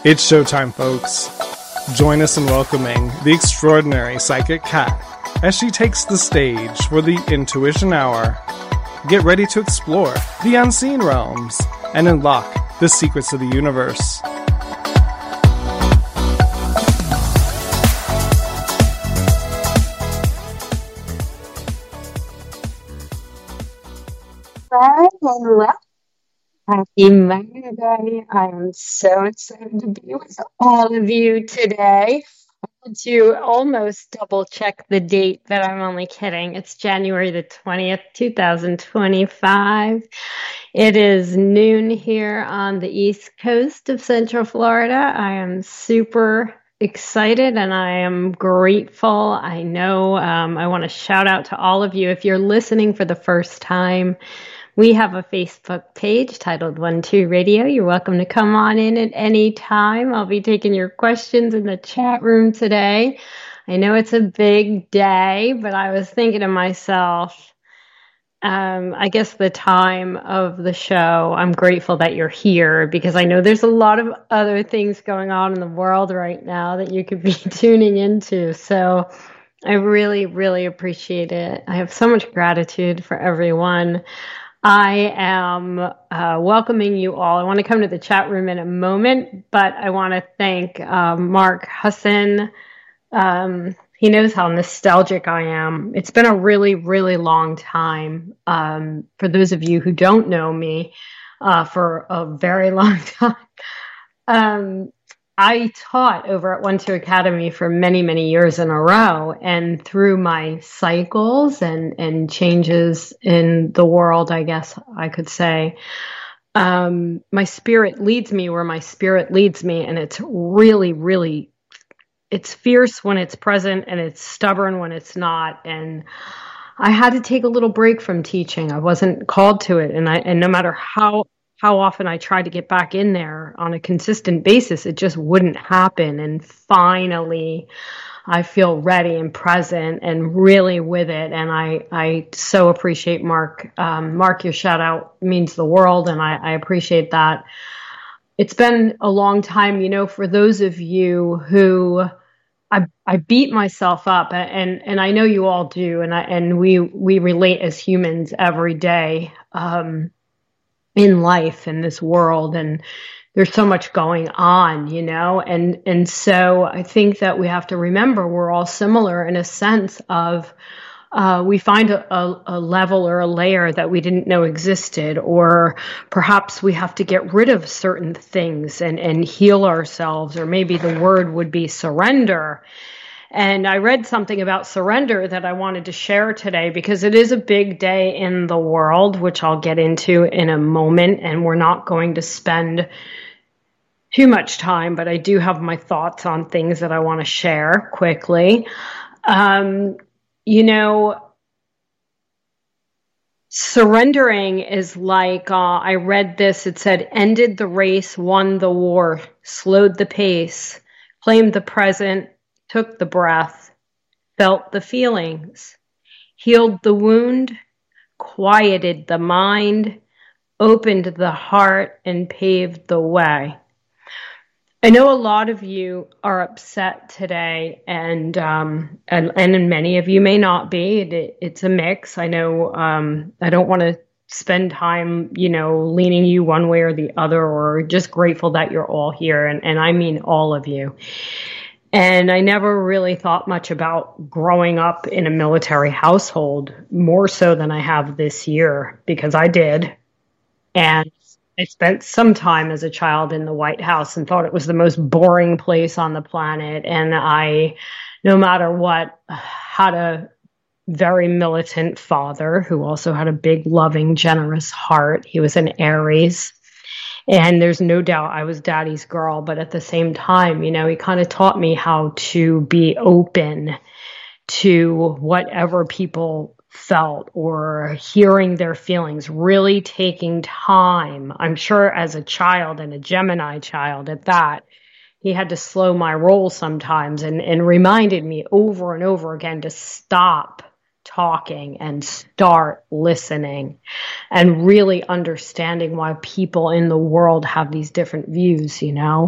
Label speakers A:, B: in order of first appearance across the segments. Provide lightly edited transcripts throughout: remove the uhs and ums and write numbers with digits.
A: It's showtime, folks. Join us in welcoming the extraordinary Psychic Kat as she takes the stage for the Intuition Hour. Get ready to explore the unseen realms and unlock the secrets of the universe.
B: Hello. Happy Monday. I am so excited to be with all of you today. I had to almost double check the date, but I'm only kidding. It's January the 20th, 2025. It is noon here on the East Coast of Central Florida. I am super excited and I am grateful. I know I want to shout out to all of you. If you're listening for the first time, we have a Facebook page titled 12 Radio. You're welcome to come on in at any time. I'll be taking your questions in the chat room today. I know it's a big day, but I was thinking to myself, I guess the time of the show, I'm grateful that you're here because I know there's a lot of other things going on in the world right now that you could be tuning into. So I really, really appreciate it. I have so much gratitude for everyone. I am welcoming you all. I want to come to the chat room in a moment, but I want to thank Mark Husson. He knows how nostalgic I am. It's been a really, really long time. For those of you who don't know me, for a very long time. I taught over at 12 Academy for many, many years in a row. And through my cycles and changes in the world, I guess I could say, my spirit leads me where my spirit leads me. And it's really, really, it's fierce when it's present and it's stubborn when it's not. And I had to take a little break from teaching. I wasn't called to it. And no matter how often I tried to get back in there on a consistent basis, it just wouldn't happen. And finally, I feel ready and present and really with it. And I so appreciate Mark. Mark, your shout out means the world. And I appreciate that. It's been a long time, for those of you who I beat myself up and I know you all do. And we relate as humans every day. In life, in this world, and there's so much going on, and so I think that we have to remember we're all similar in a sense of we find a level or a layer that we didn't know existed, or perhaps we have to get rid of certain things and heal ourselves, or maybe the word would be surrender. And I read something about surrender that I wanted to share today because it is a big day in the world, which I'll get into in a moment. And we're not going to spend too much time, but I do have my thoughts on things that I want to share quickly. Surrendering is like, I read this, it said, ended the race, won the war, slowed the pace, claimed the present, took the breath, felt the feelings, healed the wound, quieted the mind, opened the heart, and paved the way. I know a lot of you are upset today, and many of you may not be. It's a mix. I know I don't want to spend time, leaning you one way or the other, or just grateful that you're all here, and I mean all of you. And I never really thought much about growing up in a military household, more so than I have this year, because I did. And I spent some time as a child in the White House and thought it was the most boring place on the planet. And I, no matter what, had a very militant father who also had a big, loving, generous heart. He was an Aries. And there's no doubt I was daddy's girl, but at the same time, he kind of taught me how to be open to whatever people felt or hearing their feelings, really taking time. I'm sure as a child and a Gemini child at that, he had to slow my roll sometimes and reminded me over and over again to stop talking and start listening and really understanding why people in the world have these different views,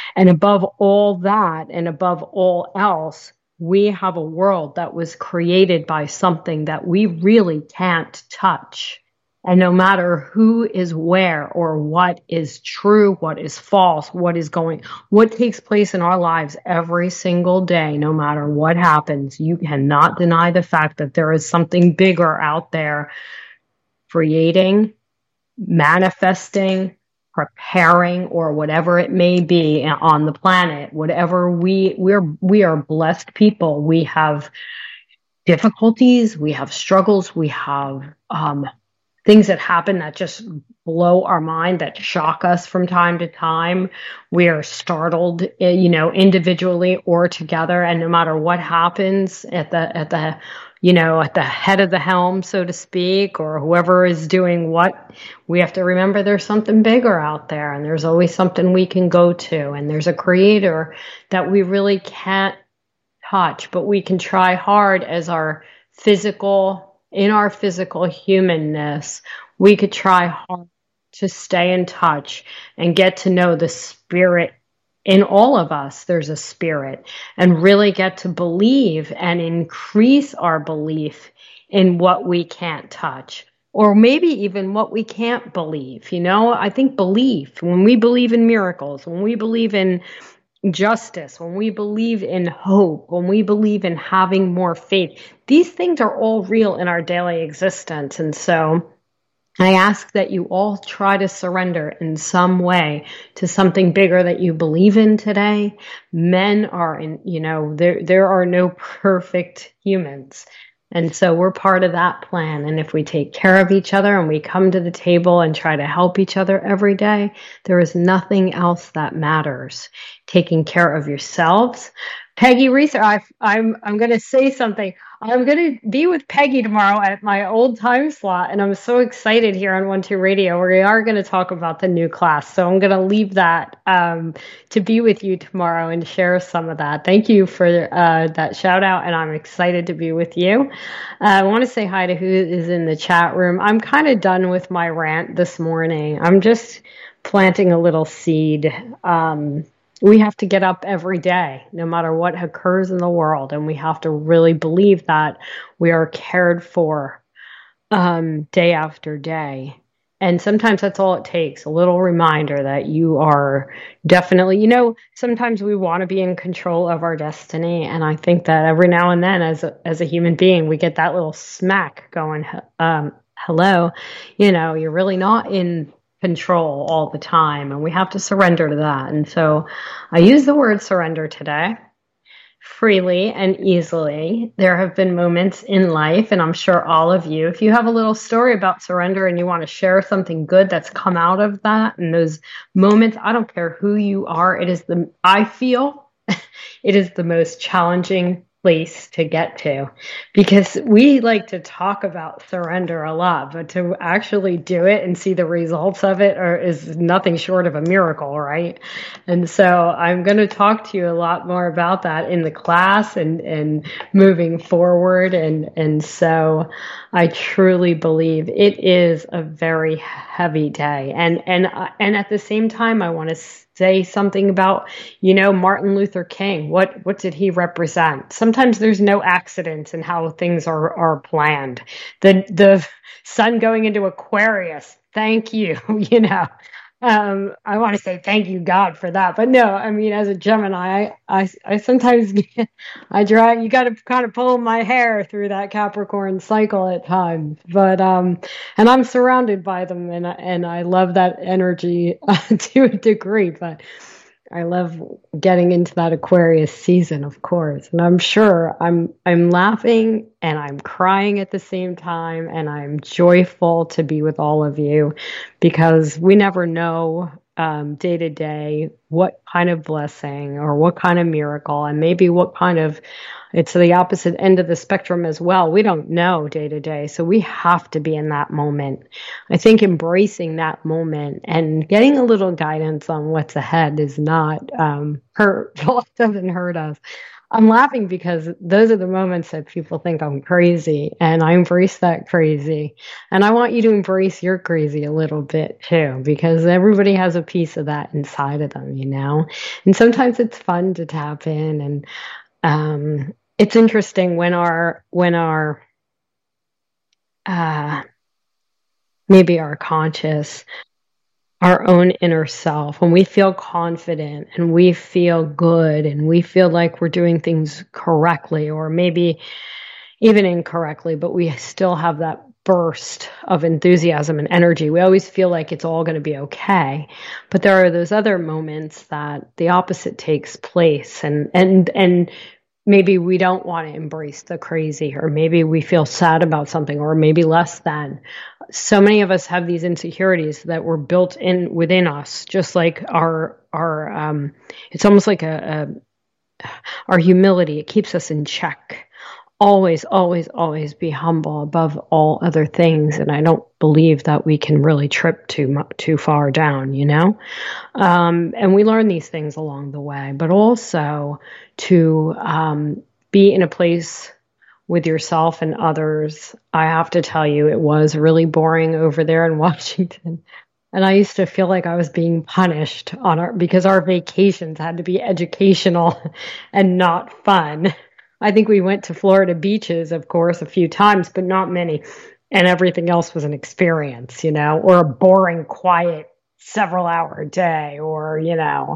B: And above all that, and above all else, we have a world that was created by something that we really can't touch. And no matter who is where or what is true, what is false, what takes place in our lives every single day, no matter what happens, you cannot deny the fact that there is something bigger out there creating, manifesting, preparing, or whatever it may be on the planet. Whatever we are blessed people. We have difficulties, we have struggles, we have things that happen that just blow our mind, that shock us from time to time. We are startled, individually or together. And no matter what happens at the head of the helm, so to speak, or whoever is doing what, we have to remember there's something bigger out there, and there's always something we can go to. And there's a creator that we really can't touch, but we can try hard in our physical humanness, we could try hard to stay in touch and get to know the spirit in all of us. There's a spirit, and really get to believe and increase our belief in what we can't touch, or maybe even what we can't believe. I think belief, when we believe in miracles, when we believe in justice, when we believe in hope, when we believe in having more faith, these things are all real in our daily existence. And so I ask that you all try to surrender in some way to something bigger that you believe in today. Men are there are no perfect humans. And so we're part of that plan. And if we take care of each other and we come to the table and try to help each other every day, there is nothing else that matters. Taking care of yourselves. Peggy Reeser, I'm going to say something. I'm going to be with Peggy tomorrow at my old time slot, and I'm so excited here on 1-2 Radio. We are going to talk about the new class, so I'm going to leave that to be with you tomorrow and share some of that. Thank you for that shout out, and I'm excited to be with you. I want to say hi to who is in the chat room. I'm kind of done with my rant this morning. I'm just planting a little seed. We have to get up every day, no matter what occurs in the world. And we have to really believe that we are cared for day after day. And sometimes that's all it takes, a little reminder that you are definitely, sometimes we want to be in control of our destiny. And I think that every now and then as a human being, we get that little smack going, hello, you're really not in control all the time, and we have to surrender to that. And so I use the word surrender today freely and easily. There have been moments in life, and I'm sure all of you, if you have a little story about surrender and you want to share something good that's come out of that and those moments, I don't care who you are, I feel it is the most challenging place to get to, because we like to talk about surrender a lot, but to actually do it and see the results of it is nothing short of a miracle, right? And so I'm going to talk to you a lot more about that in the class and moving forward. And so I truly believe it is a very heavy day. And at the same time, I want to say something about, Martin Luther King. What did he represent? Sometimes there's no accidents in how things are planned. The sun going into Aquarius. Thank you. I want to say thank you, God, for that. But no, I mean, as a Gemini, I sometimes you got to kind of pull my hair through that Capricorn cycle at times. But and I'm surrounded by them, and I love that energy to a degree. But I love getting into that Aquarius season, of course. And I'm sure I'm laughing and I'm crying at the same time, and I'm joyful to be with all of you, because we never know day to day what kind of blessing or what kind of miracle, and maybe it's the opposite end of the spectrum as well. We don't know day to day. So we have to be in that moment. I think embracing that moment and getting a little guidance on what's ahead is not hurtful. It doesn't hurt us. I'm laughing because those are the moments that people think I'm crazy, and I embrace that crazy. And I want you to embrace your crazy a little bit too, because everybody has a piece of that inside of them, you know? And sometimes it's fun to tap in, and it's interesting when our uh, maybe our conscious, our own inner self, when we feel confident and we feel good and we feel like we're doing things correctly or maybe even incorrectly, but we still have that burst of enthusiasm and energy. We always feel like it's all going to be okay. But there are those other moments that the opposite takes place, and maybe we don't want to embrace the crazy, or maybe we feel sad about something, or maybe less than. So many of us have these insecurities that were built in within us, just like our it's almost like our humility. It keeps us in check. Always, always, always be humble above all other things. And I don't believe that we can really trip too far down, you know? And we learn these things along the way, but also to be in a place with yourself and others. I have to tell you, it was really boring over there in Washington. And I used to feel like I was being punished because our vacations had to be educational and not fun. I think we went to Florida beaches, of course, a few times, but not many. And everything else was an experience, you know, or a boring, quiet, several hour day, or, you know,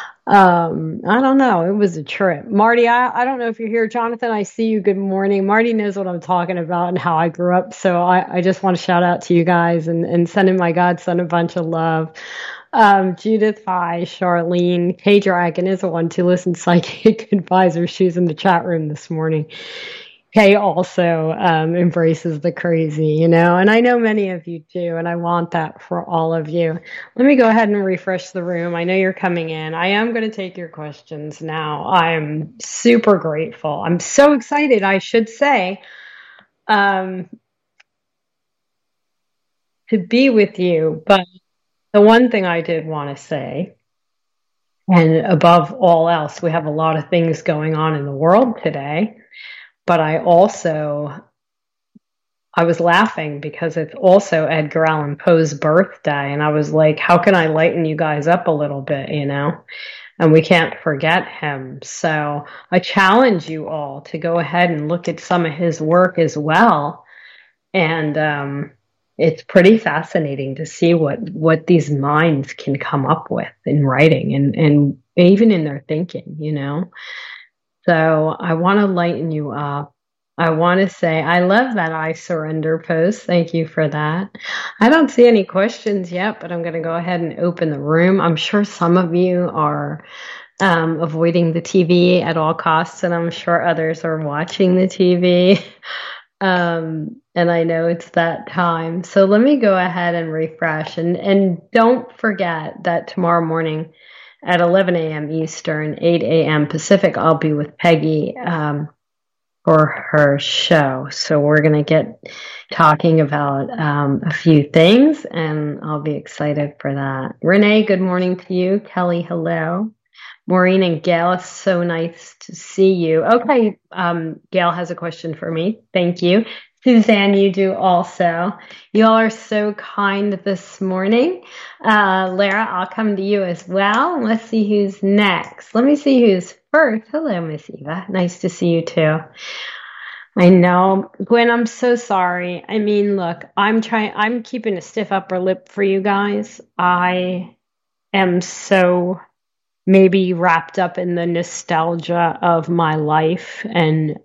B: I don't know. It was a trip. Marty, I don't know if you're here. Jonathan, I see you. Good morning. Marty knows what I'm talking about and how I grew up. So I just want to shout out to you guys and sending my godson a bunch of love. Judith, hi. Charlene, K Dragon is the one to listen psychic advisor. She's in the chat room this morning. Kay also embraces the crazy, you know, and I know many of you do, and I want that for all of you. Let me go ahead and refresh the room. I know you're coming in. I am going to take your questions now. I'm super grateful. I'm so excited, I should say, to be with you. But the one thing I did want to say, and above all else, we have a lot of things going on in the world today, but I was laughing because it's also Edgar Allan Poe's birthday. And I was like, how can I lighten you guys up a little bit, you know? And we can't forget him. So I challenge you all to go ahead and look at some of his work as well. And it's pretty fascinating to see what these minds can come up with in writing and even in their thinking, you know? So I want to lighten you up. I want to say, I love that I surrender post. Thank you for that. I don't see any questions yet, but I'm going to go ahead and open the room. I'm sure some of you are avoiding the TV at all costs, and I'm sure others are watching the TV. And I know it's that time. So let me go ahead and refresh. And don't forget that tomorrow morning at 11 a.m. Eastern, 8 a.m. Pacific, I'll be with Peggy for her show. So we're going to get talking about a few things, and I'll be excited for that. Renee, good morning to you. Kelly, hello. Maureen and Gail, it's so nice to see you. Okay, Gail has a question for me. Thank you. Suzanne, you do also. You all are so kind this morning. Lara, I'll come to you as well. Let's see who's next. Let me see who's first. Hello, Miss Eva. Nice to see you too. I know. Gwen, I'm so sorry. I mean, look, I'm keeping a stiff upper lip for you guys. I am so maybe wrapped up in the nostalgia of my life and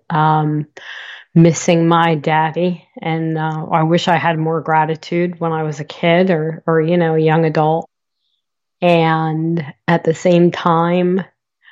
B: missing my daddy. And I wish I had more gratitude when I was a kid or you know, a young adult. And at the same time,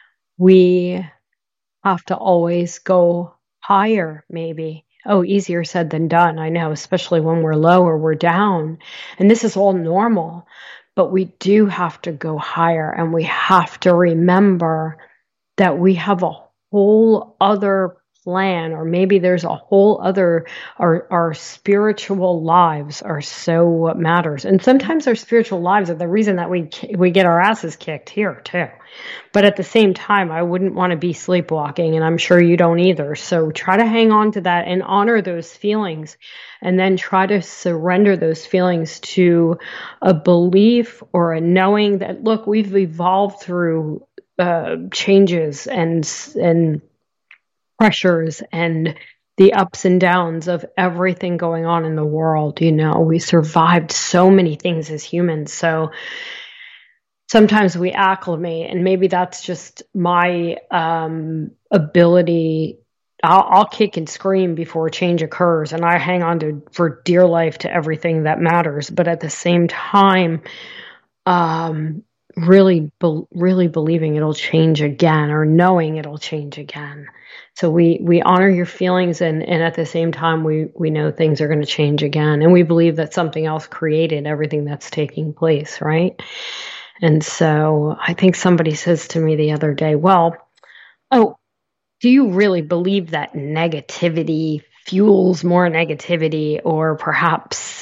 B: we have to always go higher, maybe. Oh, easier said than done. I know, especially when we're low or we're down. And this is all normal. But we do have to go higher, and we have to remember that we have a whole other plan, or maybe there's a whole other, our spiritual lives are so what matters. And sometimes our spiritual lives are the reason that we get our asses kicked here too. But at the same time, I wouldn't want to be sleepwalking, and I'm sure you don't either. So try to hang on to that and honor those feelings, and then try to surrender those feelings to a belief or a knowing that, look, we've evolved through changes and pressures and the ups and downs of everything going on in the world. You know, we survived so many things as humans. So sometimes we acclimate, and maybe that's just my ability. I'll kick and scream before change occurs, and I hang on to for dear life to everything that matters. But at the same time, really believing it'll change again, or knowing it'll change again. So we honor your feelings, and at the same time, we know things are going to change again, and we believe that something else created everything that's taking place, right? And so I think somebody says to me the other day, well, oh, do you really believe that negativity fuels more negativity, or perhaps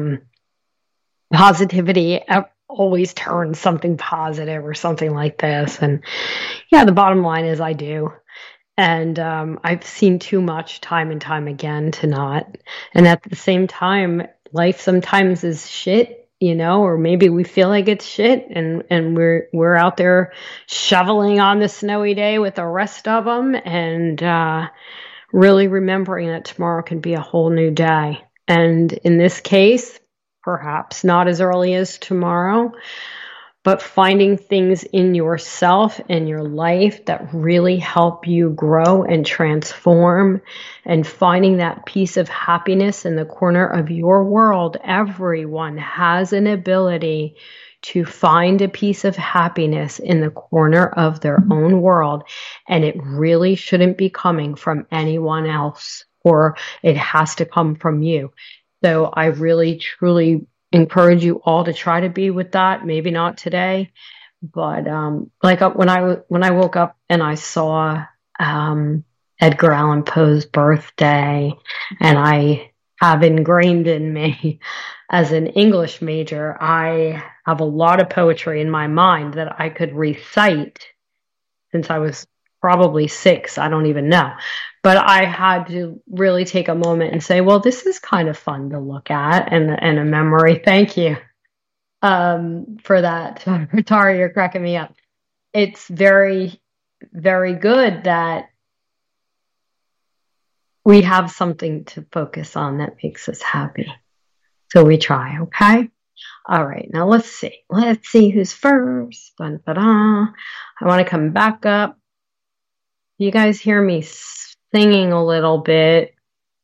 B: positivity always turns something positive, or something like this? And yeah, the bottom line is I do. And I've seen too much time and time again to not. And at the same time, life sometimes is shit, you know, or maybe we feel like it's shit, and we're out there shoveling on the snowy day with the rest of them, and really remembering that tomorrow can be a whole new day. And in this case, perhaps not as early as tomorrow, but finding things in yourself and your life that really help you grow and transform, and finding that piece of happiness in the corner of your world. Everyone has an ability to find a piece of happiness in the corner of their own world, and it really shouldn't be coming from anyone else, or it has to come from you. So I really, truly encourage you all to try to be with that. Maybe not today, but like when I woke up and I saw Edgar Allan Poe's birthday, and I have ingrained in me as an English major, I have a lot of poetry in my mind that I could recite since I was probably 6. I don't even know. But I had to really take a moment and say, well, this is kind of fun to look at, and a memory. Thank you for that. Tara, you're cracking me up. It's very, very good that we have something to focus on that makes us happy. So we try, okay? All right, now let's see. Let's see who's first. Dun, da, da. I want to come back up. You guys hear me singing a little bit?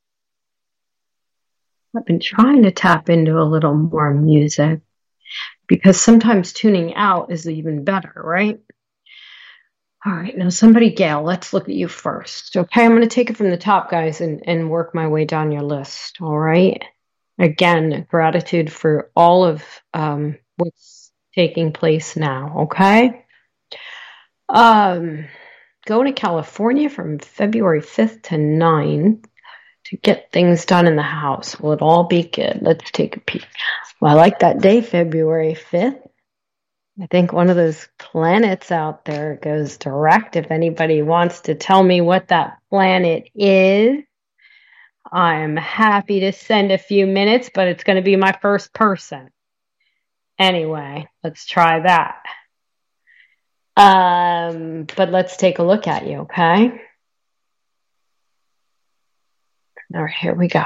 B: I've been trying to tap into a little more music, because sometimes tuning out is even better, right? All right, now somebody, Gail, let's look at you first. Okay, I'm going to take it from the top, guys, and work my way down your list, all right? Again, gratitude for all of what's taking place now, okay? Going to California from February 5th to 9th to get things done in the house. Will it all be good? Let's take a peek. Well, I like that day, February 5th. I think one of those planets out there goes direct. If anybody wants to tell me what that planet is, I'm happy to send a few minutes, but it's going to be my first person. Anyway, let's try that. But let's take a look at you, okay? All right, here we go.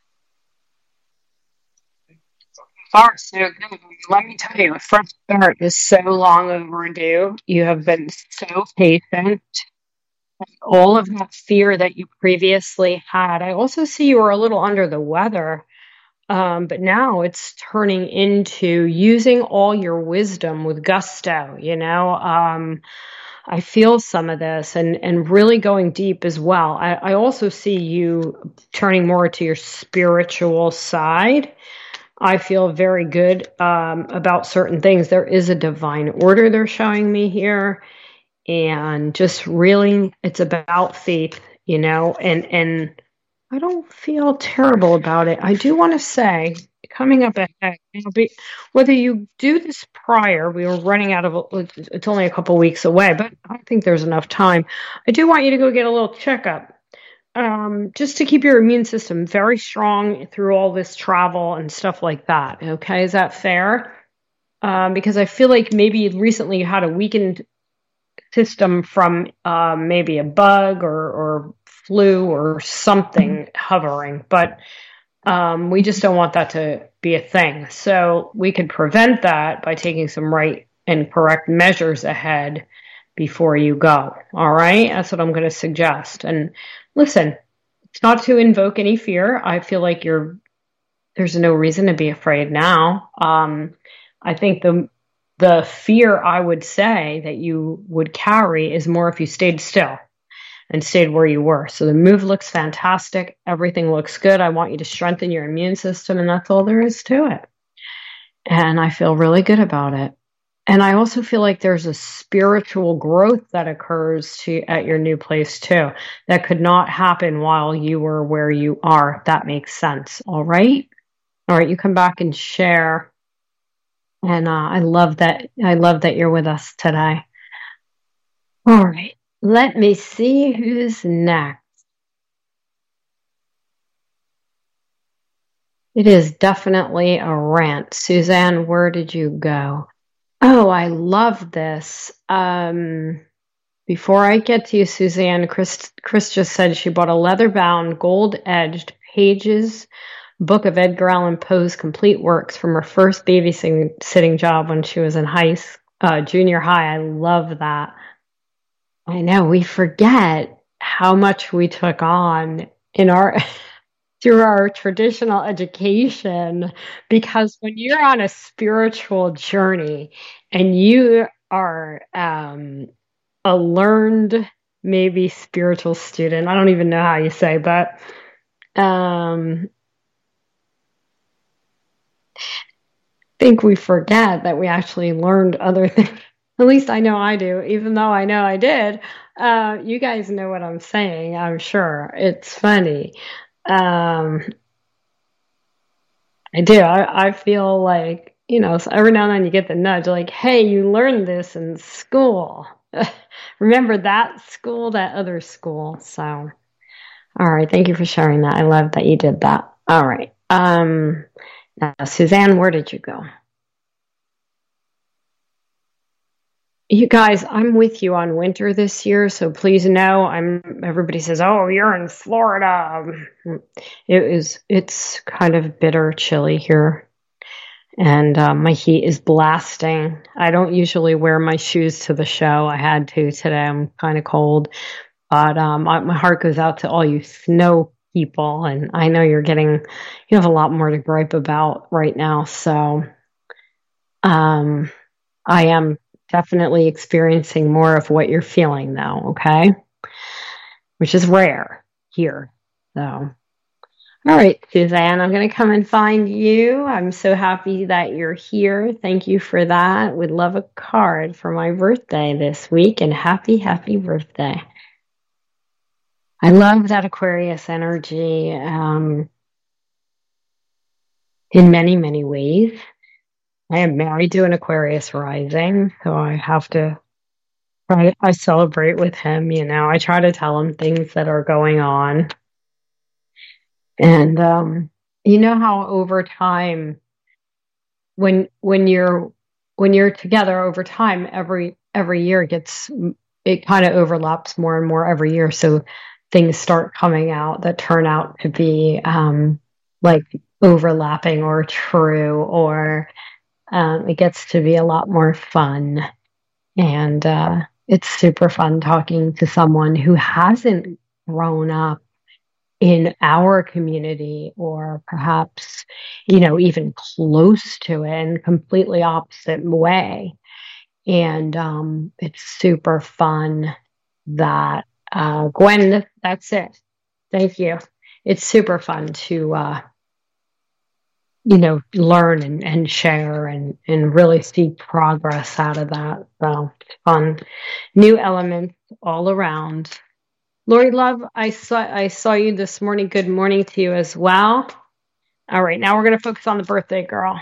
B: Far so good. Let me tell you, a fresh start is so long overdue. You have been so patient. All of that fear that you previously had. I also see you were a little under the weather, but now it's turning into using all your wisdom with gusto, you know? I feel some of this, and really going deep as well. I also see you turning more to your spiritual side. I feel very good about certain things. There is a divine order they're showing me here. And just really, it's about faith and I don't feel terrible about it. I do want to say, coming up ahead, whether you do this prior, we were running out of, it's only a couple weeks away, but I think there's enough time. I do want you to go get a little checkup, just to keep your immune system very strong through all this travel and stuff like that. Okay, is that fair? Because I feel like maybe recently you had a weakened system from maybe a bug or flu or something hovering, but we just don't want that to be a thing. So we could prevent that by taking some right and correct measures ahead before you go. All right, that's what I'm going to suggest. And listen, it's not to invoke any fear. I feel like there's no reason to be afraid now. I think the fear I would say that you would carry is more if you stayed still and stayed where you were. So the move looks fantastic. Everything looks good. I want you to strengthen your immune system, and that's all there is to it. And I feel really good about it. And I also feel like there's a spiritual growth that occurs at your new place too, that could not happen while you were where you are. If that makes sense. All right. All right. You come back and share. And I love that. I love that you're with us today. All right. Let me see who's next. It is definitely a rant. Suzanne, where did you go? Oh, I love this. Before I get to you, Suzanne, Chris just said she bought a leather-bound, gold-edged pages book of Edgar Allan Poe's complete works from her first babysitting job when she was in junior high. I love that. I know we forget how much we took on through our traditional education, because when you're on a spiritual journey and you are a learned, maybe spiritual student, I don't even know how you say, but I think we forget that we actually learned other things. At least I know I do, even though I know I did. You guys know what I'm saying, I'm sure. It's funny. I do. I feel like, so every now and then you get the nudge, like, hey, you learned this in school. Remember that school, that other school. So, all right. Thank you for sharing that. I love that you did that. All right. Now, Suzanne, where did you go? You guys, I'm with you on winter this year, so please know everybody says, "Oh, you're in Florida." It's kind of bitter chilly here, and my heat is blasting. I don't usually wear my shoes to the show. I had to today. I'm kind of cold, but my heart goes out to all you snow people, and I know you have a lot more to gripe about right now. So, I am definitely experiencing more of what you're feeling now, okay? Which is rare here. So, all right, Suzanne, I'm going to come and find you. I'm so happy that you're here. Thank you for that. Would love a card for my birthday this week, and happy, happy birthday. I love that Aquarius energy in many, many ways. I am married to an Aquarius rising, so I celebrate with him, I try to tell him things that are going on. And how over time, when you're together over time, every year it kind of overlaps more and more every year. So things start coming out that turn out to be like overlapping or true, or it gets to be a lot more fun. And it's super fun talking to someone who hasn't grown up in our community, or perhaps, even close to it, in a completely opposite way. And it's super fun that, Gwen, that's it. Thank you. It's super fun to, learn and share and really see progress out of that. So it's fun. New elements all around. Lori Love, I saw you this morning. Good morning to you as well. All right, now we're going to focus on the birthday girl.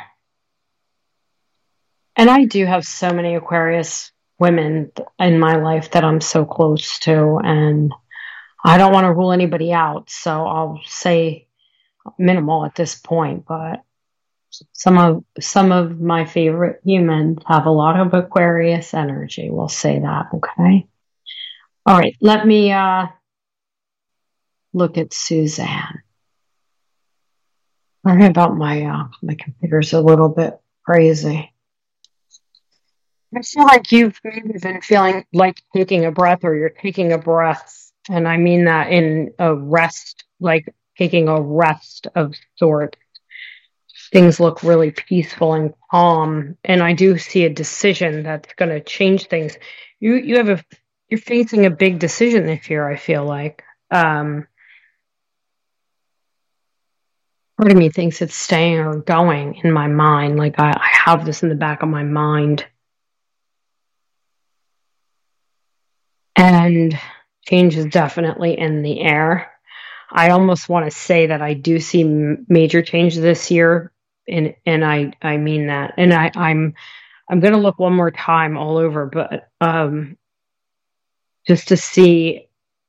B: And I do have so many Aquarius women in my life that I'm so close to, and I don't want to rule anybody out, so I'll say minimal at this point, but some of my favorite humans have a lot of Aquarius energy. We'll say that, okay? All right, let me look at Suzanne. Sorry about my computer's a little bit crazy. I feel like you've maybe been feeling like taking a breath, or you're taking a breath, and I mean that in a rest, like taking a rest of sorts. Things look really peaceful and calm, and I do see a decision that's going to change things. You're facing a big decision this year, I feel like. Part of me thinks it's staying or going in my mind. Like I have this in the back of my mind. And change is definitely in the air. I almost want to say that I do see major change this year, and I mean that. And I'm going to look one more time all over, but just to see.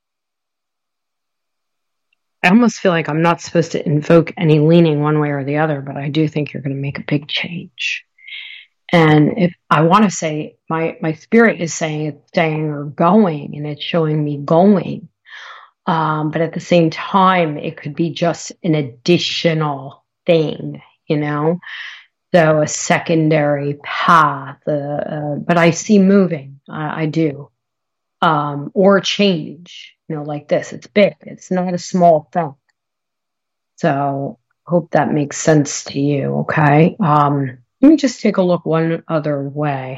B: I almost feel like I'm not supposed to invoke any leaning one way or the other, but I do think you're going to make a big change. And if I want to say, my spirit is saying it's staying or going, and it's showing me going. But at the same time, it could be just an additional thing, so a secondary path. But I see moving. I do. Or change, like this. It's big. It's not a small thing. So hope that makes sense to you. Okay. Let me just take a look one other way.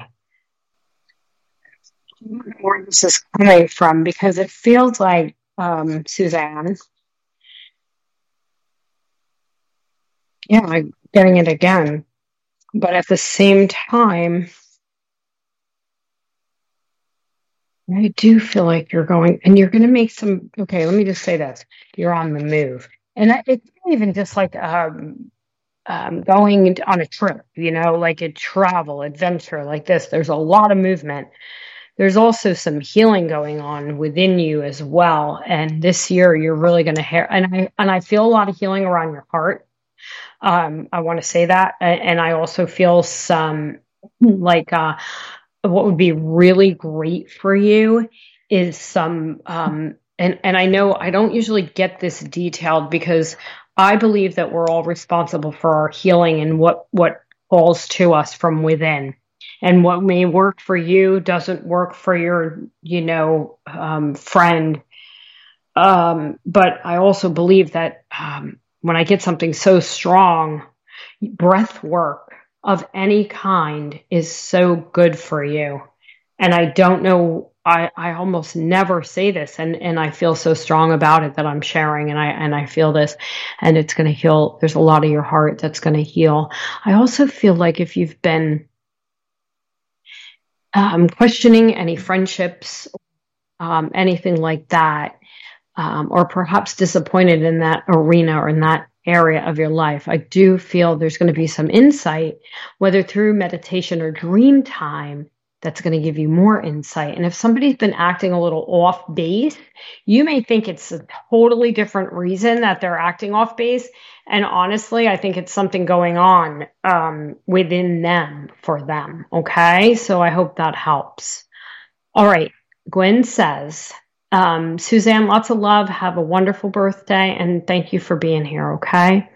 B: Where this is coming from, because it feels like, Suzanne. Yeah, I'm getting it again. But at the same time, I do feel like you're going, and you're going to make some, okay, let me just say this. You're on the move. And it's not even just like going on a trip, like a travel adventure like this. There's a lot of movement. There's also some healing going on within you as well. And this year you're really going to and I feel a lot of healing around your heart. I want to say that. And I also feel some like what would be really great for you is some and I know I don't usually get this detailed, because I believe that we're all responsible for our healing and what falls to us from within. And what may work for you doesn't work for your, friend. But I also believe that when I get something so strong, breath work of any kind is so good for you. And I don't know, I almost never say this, and I feel so strong about it that I'm sharing, and I feel this, and it's going to heal. There's a lot of your heart that's going to heal. I also feel like if you've been questioning any friendships, anything like that, or perhaps disappointed in that arena or in that area of your life, I do feel there's going to be some insight, whether through meditation or dream time, that's going to give you more insight. And if somebody's been acting a little off base, you may think it's a totally different reason that they're acting off base. And honestly, I think it's something going on within them for them. Okay. So I hope that helps. All right. Gwen says, Suzanne, lots of love. Have a wonderful birthday. And thank you for being here. Okay.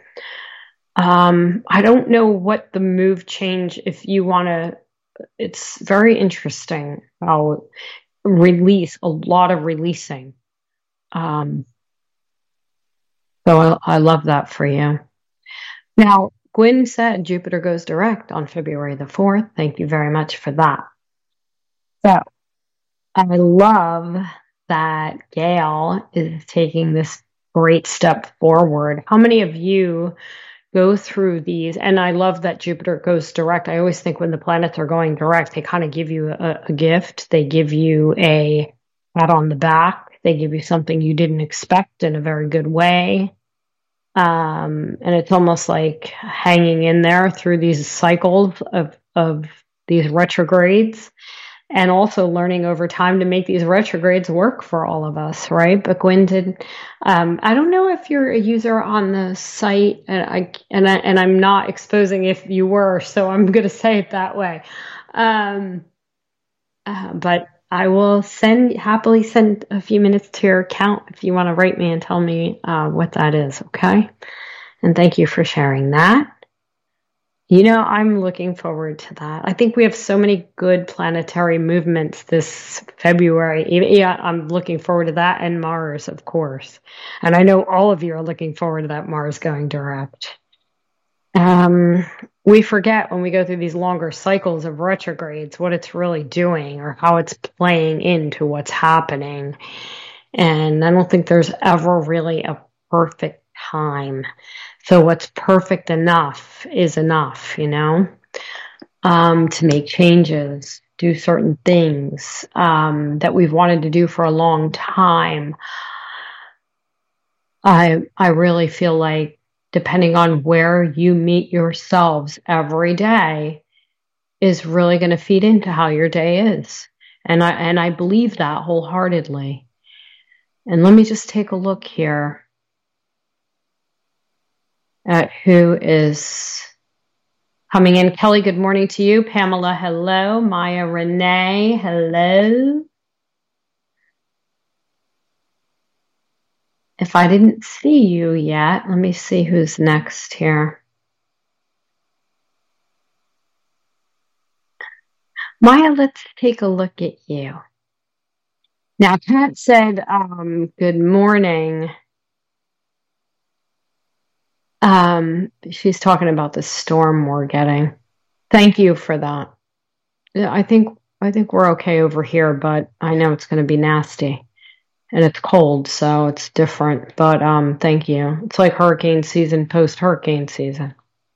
B: I don't know what the move change, if you want to, it's very interesting how release, a lot of releasing. So I love that for you. Now, Gwen said Jupiter goes direct on February the 4th. Thank you very much for that. So I love that Gail is taking this great step forward. How many of you go through these? And I love that Jupiter goes direct. I always think when the planets are going direct, they kind of give you a gift. They give you a pat on the back. They give you something you didn't expect in a very good way. And it's almost like hanging in there through these cycles of these retrogrades, and also learning over time to make these retrogrades work for all of us, right? But Gwen did. I don't know if you're a user on the site, and I'm not exposing if you were, so I'm going to say it that way. But I will happily send a few minutes to your account if you want to write me and tell me what that is, okay? And thank you for sharing that. I'm looking forward to that. I think we have so many good planetary movements this February. Yeah, I'm looking forward to that, and Mars, of course. And I know all of you are looking forward to that Mars going direct. We forget when we go through these longer cycles of retrogrades what it's really doing or how it's playing into what's happening. And I don't think there's ever really a perfect time. So what's perfect enough is enough, to make changes, do certain things that we've wanted to do for a long time. I really feel like, depending on where you meet yourselves every day, is really going to feed into how your day is. And I believe that wholeheartedly. And let me just take a look here at who is coming in. Kelly, good morning to you. Pamela, hello. Maya Renee, hello. If I didn't see you yet, let me see who's next here. Maya, let's take a look at you. Now, Pat said, good morning. She's talking about the storm we're getting. Thank you for that. I think we're okay over here, but I know it's going to be nasty. And it's cold, so it's different. But thank you. It's like hurricane season, post-hurricane season.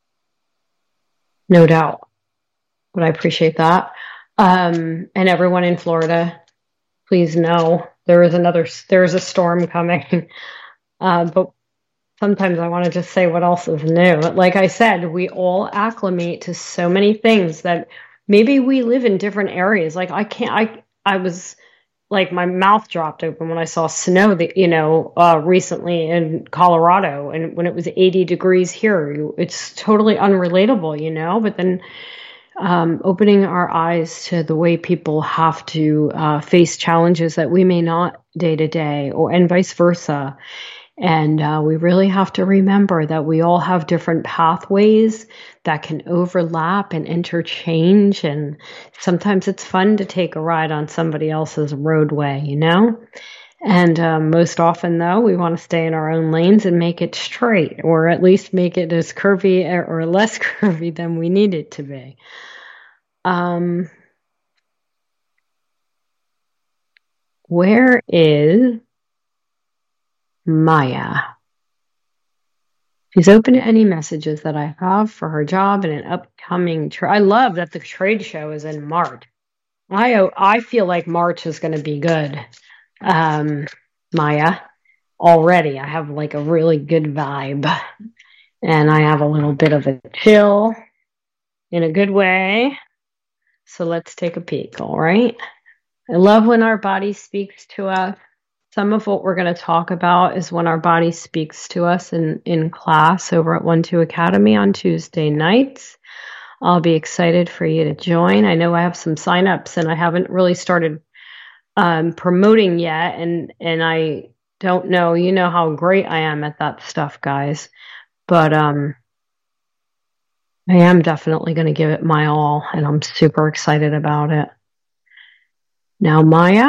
B: No doubt. But I appreciate that. And everyone in Florida, please know there's a storm coming. But sometimes I want to just say what else is new. Like I said, we all acclimate to so many things that maybe we live in different areas. Like I was like, my mouth dropped open when I saw snow recently in Colorado, and when it was 80 degrees here. It's totally unrelatable, but then opening our eyes to the way people have to face challenges that we may not day to day, and vice versa. And we really have to remember that we all have different pathways that can overlap and interchange. And sometimes it's fun to take a ride on somebody else's roadway, And most often, though, we want to stay in our own lanes and make it straight, or at least make it as curvy or less curvy than we need it to be. Where is Maya? She's open to any messages that I have for her job and an upcoming I love that the trade show is in March. I feel like March is going to be good. Maya, already I have like a really good vibe, and I have a little bit of a chill in a good way. So let's take a peek. All right. I love when our body speaks to us. Some of what we're going to talk about is when our body speaks to us in class over at 1-2 Academy on Tuesday nights. I'll be excited for you to join. I know I have some signups, and I haven't really started promoting yet. And I don't know, how great I am at that stuff, guys. But I am definitely going to give it my all, and I'm super excited about it. Now, Maya,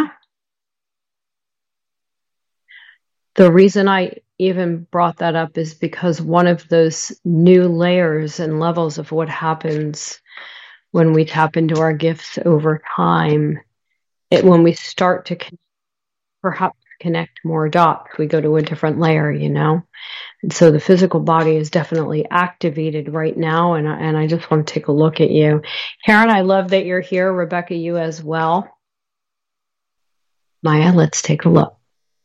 B: the reason I even brought that up is because one of those new layers and levels of what happens when we tap into our gifts over time, when we start to perhaps connect more dots, we go to a different layer, And so the physical body is definitely activated right now, and I just want to take a look at you. Karen, I love that you're here. Rebecca, you as well. Maya, let's take a look.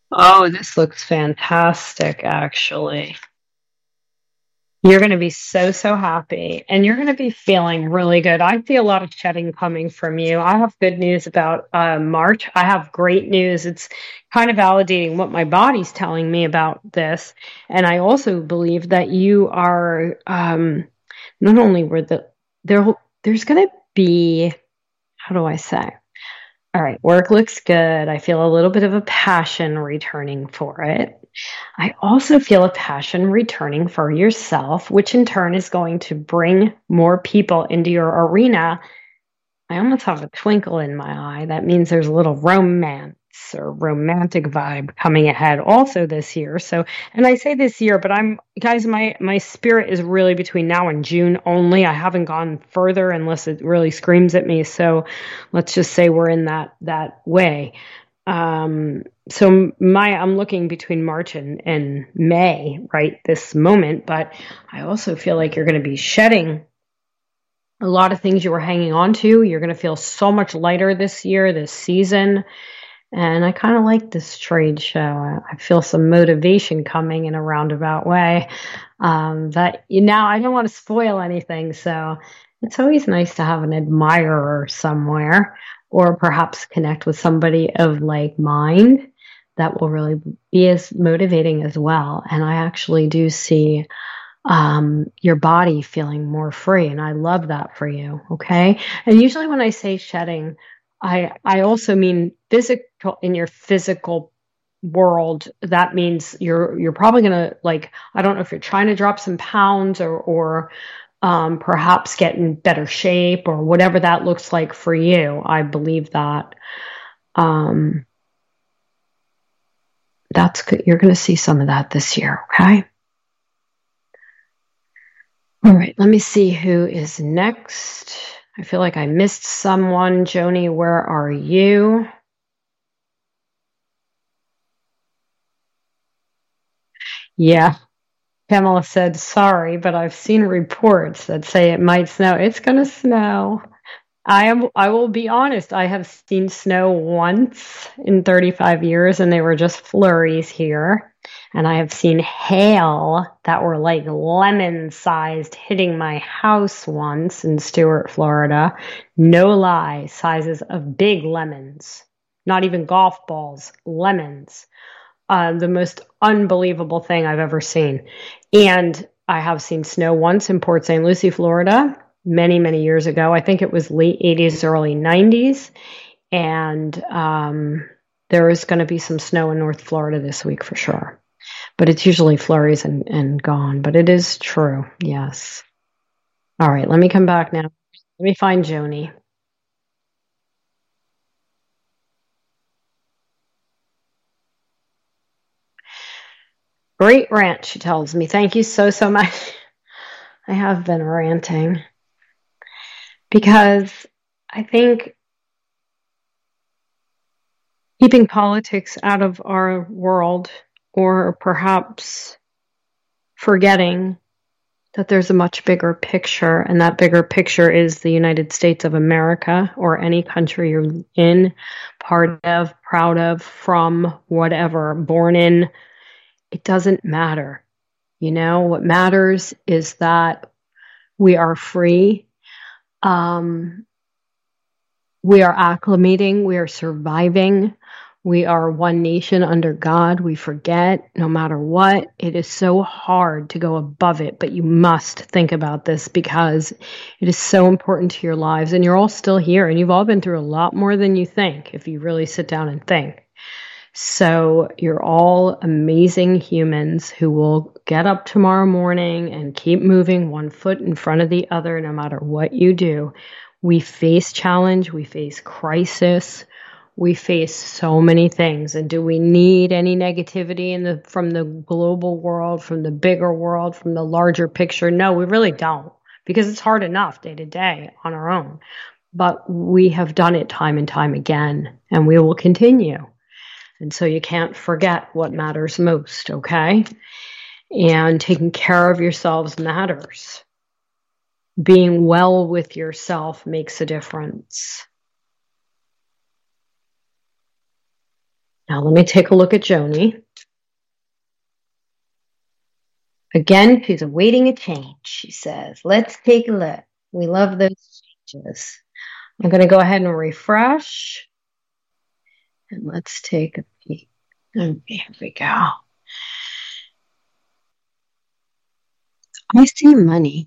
B: Oh, this looks fantastic, actually. You're going to be so, so happy and you're going to be feeling really good. I see a lot of shedding coming from you. I have good news about March. I have great news. It's kind of validating what my body's telling me about this. And I also believe that you are not only were there's going to be, how do I say? All right, work looks good. I feel a little bit of a passion returning for it. I also feel a passion returning for yourself, which in turn is going to bring more people into your arena. I almost have a twinkle in my eye. That means there's a little romance or romantic vibe coming ahead also this year. So, and I say this year, but guys, my spirit is really between now and June only. I haven't gone further unless it really screams at me. So let's just say we're in that way. So I'm looking between March and May right this moment, but I also feel like you're going to be shedding a lot of things you were hanging on to. You're going to feel so much lighter this year, this season. And I kind of like this trade show. I feel some motivation coming in a roundabout way. That now I don't want to spoil anything. So it's always nice to have an admirer somewhere or perhaps connect with somebody of like mind that will really be as motivating as well. And I actually do see your body feeling more free. And I love that for you. Okay. And usually when I say shedding, I also mean physical in your physical world. That means you're probably going to like, I don't know if you're trying to drop some pounds or perhaps get in better shape or whatever that looks like for you. I believe that, that's good. You're going to see some of that this year. Okay. All right, let me see who is next. I feel like I missed someone. Joni, where are you? Yeah, Pamela said, sorry, but I've seen reports that say it might snow. It's going to snow. I will be honest, I have seen snow once in 35 years and they were just flurries here. And I have seen hail that were like lemon sized hitting my house once in Stewart, Florida. No lie, sizes of big lemons, not even golf balls, lemons. The most unbelievable thing I've ever seen. And I have seen snow once in Port St. Lucie, Florida, many, many years ago. I think it was late 80s, early 90s. And there is going to be some snow in North Florida this week for sure. But it's usually flurries and gone. But it is true. Yes. All right. Let me come back now. Let me find Joni. Great rant, she tells me. Thank you so, so much. I have been ranting because I think keeping politics out of our world, or perhaps forgetting that there's a much bigger picture, and that bigger picture is the United States of America or any country you're in, part of, proud of, from, whatever, born in. It doesn't matter. You know, what matters is that we are free. We are acclimating. We are surviving. We are one nation under God. We forget no matter what. It is so hard to go above it, but you must think about this because it is so important to your lives. And you're all still here and you've all been through a lot more than you think if you really sit down and think. So you're all amazing humans who will get up tomorrow morning and keep moving one foot in front of the other no matter what you do. We face challenge, we face crisis, we face so many things. And do we need any negativity from the global world, from the bigger world, from the larger picture? No, we really don't, because it's hard enough day to day on our own. But we have done it time and time again, and we will continue. And so you can't forget what matters most, okay? And taking care of yourselves matters. Being well with yourself makes a difference. Now let me take a look at Joni. Again, she's awaiting a change, she says. Let's take a look. We love those changes. I'm going to go ahead and refresh. And let's take a peek. Okay, here we go. I see money.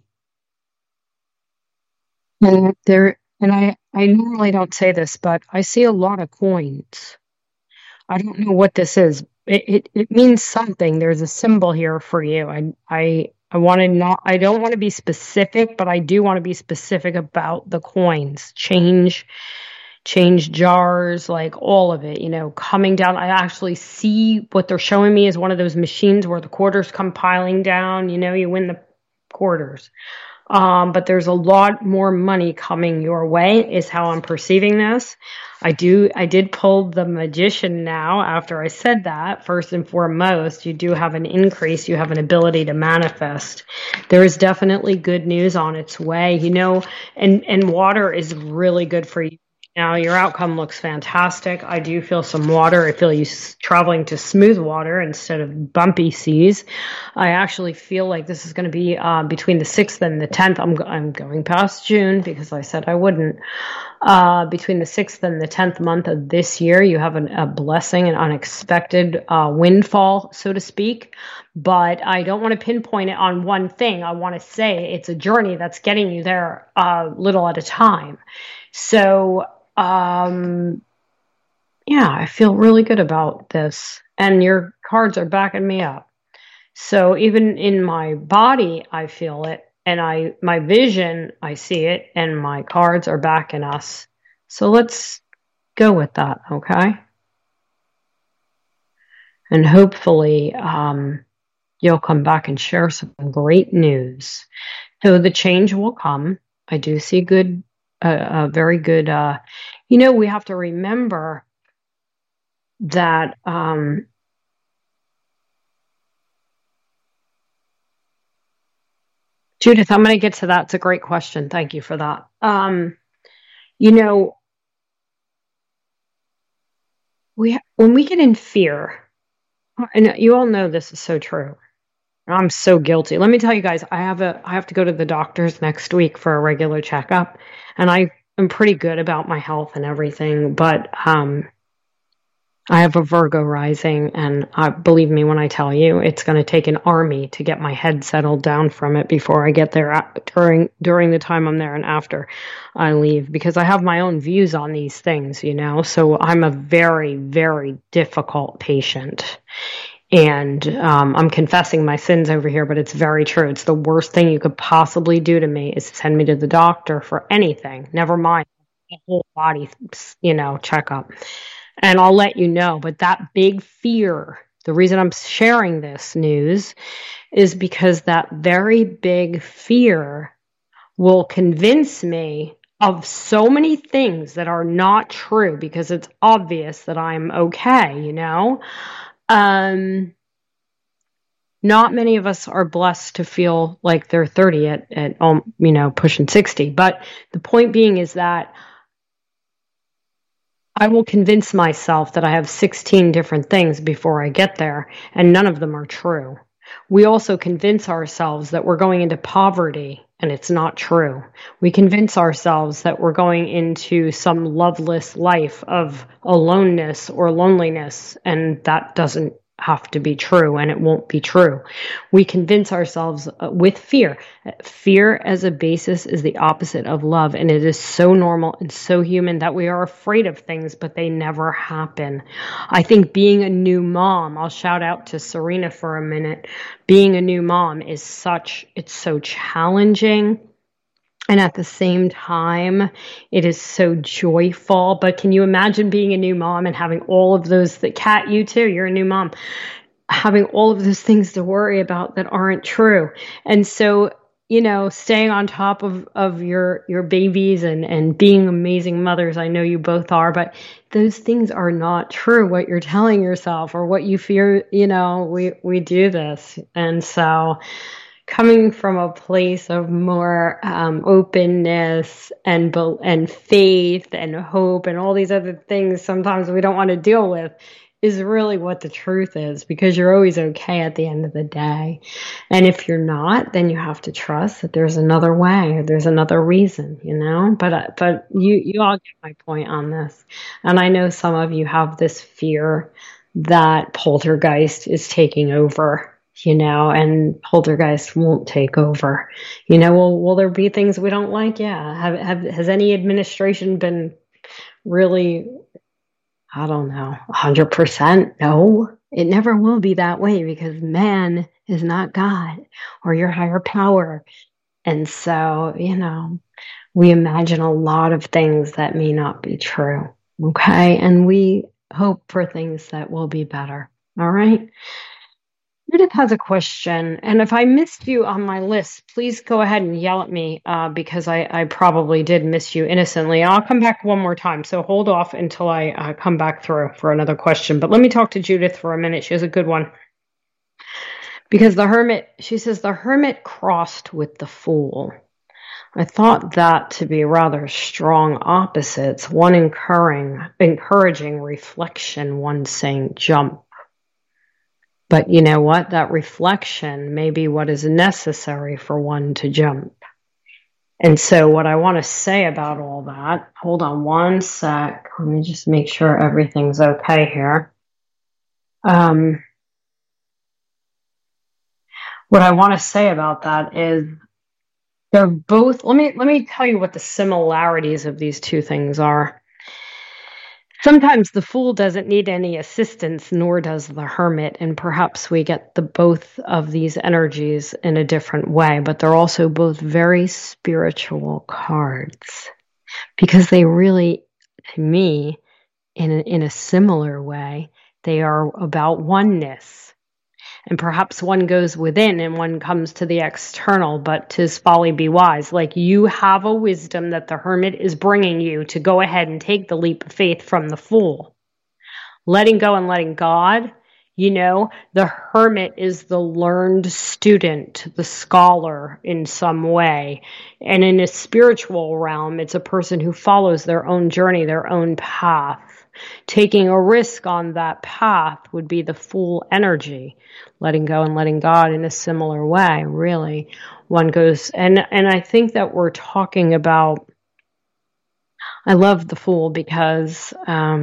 B: And I normally don't say this, but I see a lot of coins. I don't know what this is. It means something. There's a symbol here for you. I want to not, I don't want to be specific, but I do want to be specific about the coins. Change jars, like all of it, coming down. I actually see what they're showing me is one of those machines where the quarters come piling down, you win the quarters. But there's a lot more money coming your way is how I'm perceiving this. I did pull the Magician now after I said that. First and foremost, you do have an increase. You have an ability to manifest. There is definitely good news on its way, and water is really good for you. Now, your outcome looks fantastic. I do feel some water. I feel you traveling to smooth water instead of bumpy seas. I actually feel like this is going to be between the 6th and the 10th. I'm going past June because I said I wouldn't. Between the 6th and the 10th month of this year, you have a blessing, an unexpected windfall, so to speak. But I don't want to pinpoint it on one thing. I want to say it's a journey that's getting you there little at a time. So, yeah, I feel really good about this. And your cards are backing me up. So even in my body, I feel it. And my vision, I see it. And my cards are backing us. So let's go with that, okay? And hopefully, you'll come back and share some great news. So the change will come. I do see good. Very good. We have to remember that Judith, I'm going to get to that. It's a great question. Thank you for that. When we get in fear, and you all know this is so true. I'm so guilty. Let me tell you guys, I have to go to the doctor's next week for a regular checkup, and I am pretty good about my health and everything, but I have a Virgo rising, and believe me when I tell you, it's going to take an army to get my head settled down from it before I get there during the time I'm there and after I leave, because I have my own views on these things, so I'm a very, very difficult patient. And I'm confessing my sins over here, but it's very true. It's the worst thing you could possibly do to me is send me to the doctor for anything, never mind a whole body, checkup. And I'll let you know. But that big fear, the reason I'm sharing this news is because that very big fear will convince me of so many things that are not true because it's obvious that I'm okay, Not many of us are blessed to feel like they're 30 at pushing 60. But the point being is that I will convince myself that I have 16 different things before I get there, and none of them are true. We also convince ourselves that we're going into poverty, and it's not true. We convince ourselves that we're going into some loveless life of aloneness or loneliness, and that doesn't have to be true, and it won't be true. We convince ourselves with fear. Fear as a basis is the opposite of love, and it is so normal and so human that we are afraid of things, but they never happen. I think being a new mom, I'll shout out to Serena for a minute. Being a new mom it's so challenging. And at the same time, it is so joyful. But can you imagine being a new mom and having all of those, Kat, you too, you're a new mom, having all of those things to worry about that aren't true. And so, staying on top of your babies and being amazing mothers, I know you both are, but those things are not true, what you're telling yourself or what you fear, we do this. And so coming from a place of more openness and faith and hope and all these other things sometimes we don't want to deal with, is really what the truth is, because you're always okay at the end of the day. And if you're not, then you have to trust that there's another way or there's another reason, you know? But you all get my point on this. And I know some of you have this fear that poltergeist is taking over, you know, and poltergeist won't take over. You know, will there be things we don't like? Yeah. Has any administration been really, I don't know, 100%? No, it never will be that way, because man is not God or your higher power. And so, you know, we imagine a lot of things that may not be true. Okay. And we hope for things that will be better. All right. Judith has a question, and if I missed you on my list, please go ahead and yell at me, because I probably did miss you innocently. I'll come back one more time, so hold off until I come back through for another question. But let me talk to Judith for a minute. She has a good one. Because she says, the hermit crossed with the fool. I thought that to be rather strong opposites, one encouraging reflection, one saying jump. But you know what? That reflection may be what is necessary for one to jump. And so what I want to say about all that, hold on one sec. Let me just make sure everything's okay here. What I want to say about that is they're both, let me tell you what the similarities of these two things are. Sometimes the fool doesn't need any assistance, nor does the hermit, and perhaps we get the both of these energies in a different way, but they're also both very spiritual cards, because they really, to me, in a similar way, they are about oneness. And perhaps one goes within and one comes to the external, but 'tis folly be wise. Like, you have a wisdom that the hermit is bringing you to go ahead and take the leap of faith from the fool. Letting go and letting God, you know, the hermit is the learned student, the scholar in some way. And in a spiritual realm, it's a person who follows their own journey, their own path. Taking a risk on that path would be the fool energy. Letting go and letting God in a similar way, really. One goes, and I think that we're talking about, I love the fool because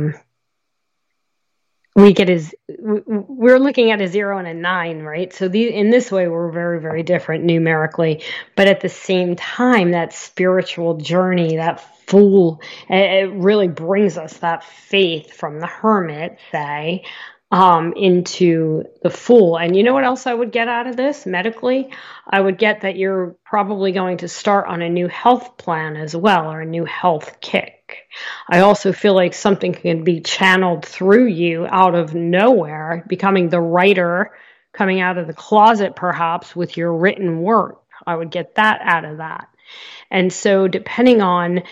B: we're looking at a 0 and a 9, right? So in this way, we're very, very different numerically, but at the same time, that spiritual journey, that fool, it really brings us that faith from the hermit, say, into the fool. And you know what else I would get out of this medically? I would get that you're probably going to start on a new health plan as well, or a new health kick. I also feel like something can be channeled through you out of nowhere, becoming the writer, coming out of the closet perhaps with your written work. I would get that out of that. And so depending on,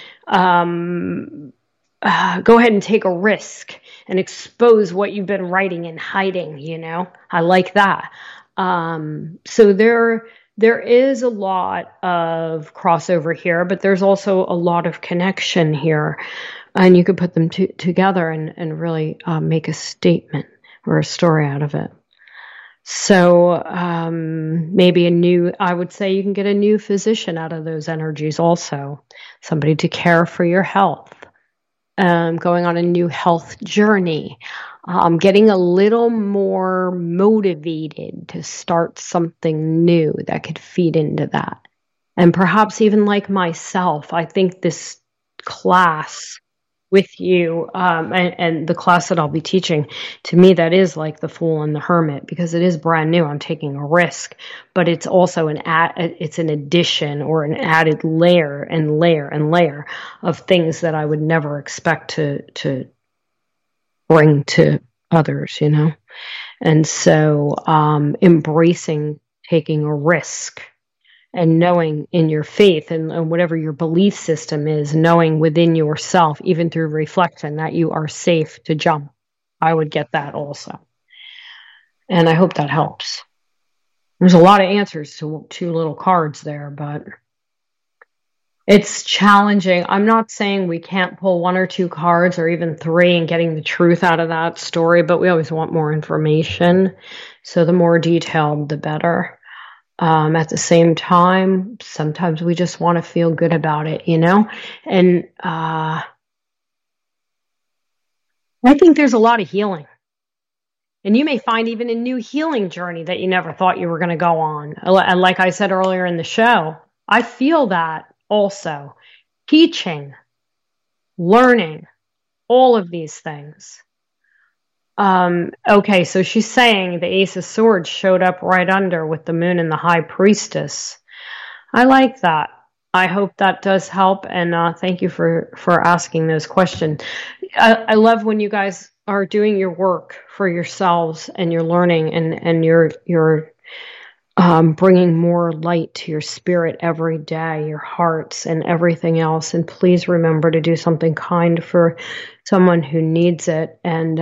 B: go ahead and take a risk and expose what you've been writing and hiding, you know? I like that. So there is a lot of crossover here, but there's also a lot of connection here. And you could put them together and really make a statement or a story out of it. So maybe I would say you can get a new physician out of those energies also. Somebody to care for your health. Going on a new health journey, getting a little more motivated to start something new that could feed into that. And perhaps even like myself, I think this class with you, and the class that I'll be teaching, to me, that is like the Fool and the Hermit, because it is brand new. I'm taking a risk, but it's also it's an addition or an added layer and layer and layer of things that I would never expect to bring to others, you know? And so, embracing taking a risk, and knowing in your faith and whatever your belief system is, knowing within yourself, even through reflection, that you are safe to jump. I would get that also. And I hope that helps. There's a lot of answers to two little cards there, but It's challenging. I'm not saying we can't pull one or two cards or even three and getting the truth out of that story, but we always want more information. So the more detailed, the better. At the same time, sometimes we just want to feel good about it, And I think there's a lot of healing. And you may find even a new healing journey that you never thought you were going to go on. And like I said earlier in the show, I feel that also. Teaching, learning, all of these things. Okay, so she's saying the Ace of Swords showed up right under with the Moon and the High Priestess. I like that. I hope that does help, and thank you for asking those questions. I love when you guys are doing your work for yourselves and you're learning and you're bringing more light to your spirit every day, your hearts and everything else. And please remember to do something kind for someone who needs it. And,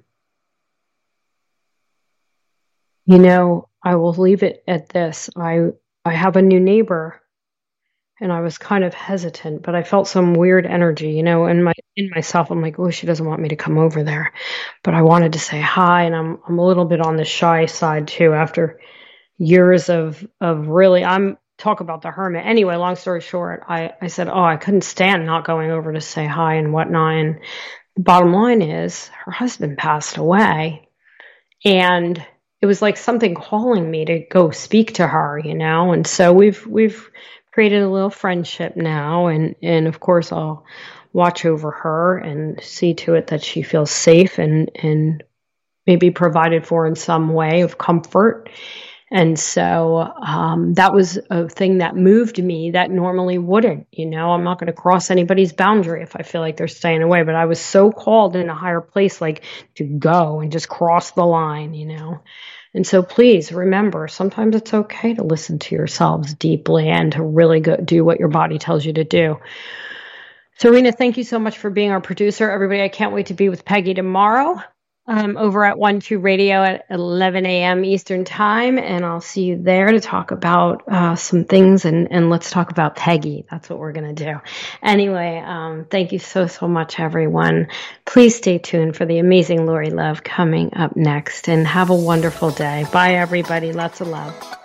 B: I will leave it at this. I have a new neighbor, and I was kind of hesitant, but I felt some weird energy, in myself. I'm like, oh, she doesn't want me to come over there, but I wanted to say hi. And I'm a little bit on the shy side too, after years of really, talk about the hermit. Anyway, long story short, I said, oh, I couldn't stand not going over to say hi and whatnot. And the bottom line is her husband passed away, and it was like something calling me to go speak to her, and so we've created a little friendship now, and of course I'll watch over her and see to it that she feels safe and maybe provided for in some way of comfort. And so that was a thing that moved me that normally wouldn't. I'm not going to cross anybody's boundary if I feel like they're staying away. But I was so called in a higher place, like to go and just cross the line, And so please remember, sometimes it's okay to listen to yourselves deeply and to really do what your body tells you to do. Serena, thank you so much for being our producer. Everybody, I can't wait to be with Peggy tomorrow. Over at 1-2 Radio at 11 a.m. Eastern Time, and I'll see you there to talk about some things, and let's talk about Peggy. That's what we're going to do. Anyway, thank you so much, everyone. Please stay tuned for the amazing Lori Love coming up next, and have a wonderful day. Bye, everybody. Lots of love.